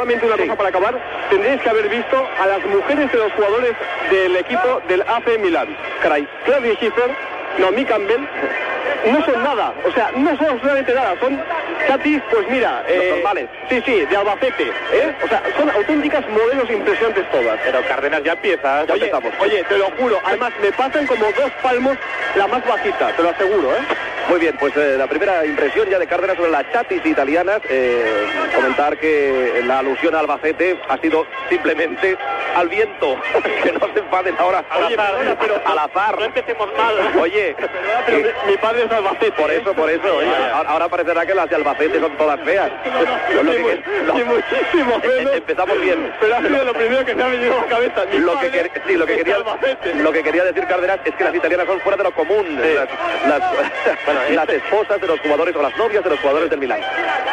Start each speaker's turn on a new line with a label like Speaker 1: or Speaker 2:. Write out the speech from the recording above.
Speaker 1: solamente una cosa para acabar. Tendréis que haber visto a las mujeres de los jugadores del equipo del AC Milán. Caray, Claudia Schiffer, Naomi Campbell, no son nada, o sea, no son absolutamente nada, son chatis, pues mira,
Speaker 2: normales.
Speaker 1: Sí, de Albacete, o sea, son auténticas modelos impresionantes todas.
Speaker 2: Pero Cárdenas ya empieza, ya empezamos.
Speaker 1: Oye, te lo juro, además me pasan como 2 palmos la más bajita, te lo aseguro,
Speaker 2: Muy bien, pues la primera impresión ya de Cárdenas sobre las chatis italianas, comentar que la alusión a Albacete ha sido simplemente al viento, que no se enfaden ahora.
Speaker 1: Oye, perdona, pero
Speaker 2: al azar.
Speaker 1: No empecemos mal.
Speaker 2: Oye,
Speaker 1: pero mi padre es Albacete.
Speaker 2: Por eso, oye, ahora parecerá que las de Albacete son todas feas.
Speaker 1: Muchísimo menos.
Speaker 2: Empezamos bien.
Speaker 1: Pero ha sido lo primero que se ha venido a la cabeza.
Speaker 2: Lo que quería decir Cárdenas es que las italianas son fuera de lo común. Las esposas de los jugadores o las novias de los jugadores del Milán.